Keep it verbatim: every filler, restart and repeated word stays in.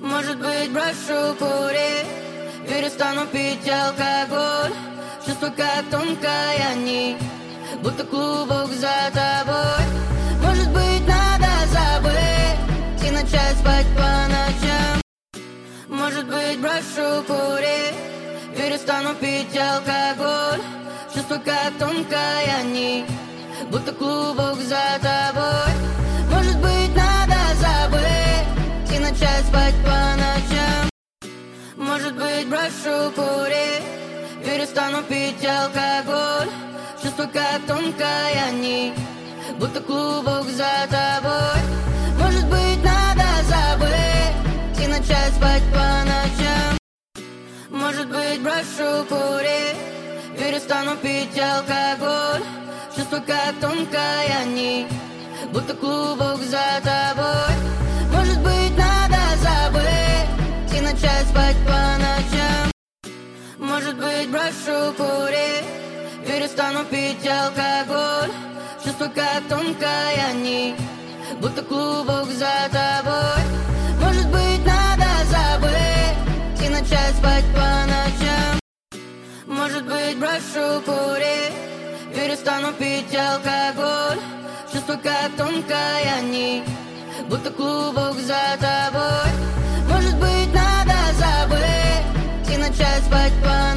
Может быть, брошу курить, перестану пить алкоголь. Чувство как тонкая нить, будто клубок за тобой. Может быть, надо забыть и начать спать по ночам. Может быть, брошу курить, перестану пить алкоголь. Чувство как тонкая нить, будто клубок за тобой. Может быть, надо забыть и начать спать по ночам. Может быть, брошу курить, перестану пить алкоголь. Чувство как тонкая нить, будто клубок за тобой. Может быть, надо забыть и начать спать по ночам. Может быть, брошу курить, перестану пить алкоголь. Чувство как тонкая нить, будто клубок за тобой. Может быть, надо забыть и начать спать по ночам. Может быть, брошу курить, перестану пить алкоголь. Чувство как тонкая нить, будто клубок за тобой. Может быть, надо забыть и начать спать по ночам. Может быть, брошу курить, перестану пить алкоголь. Чувство как тонкая нить, будто клубок за тобой. Может быть, надо забыть и начать спать по ночам.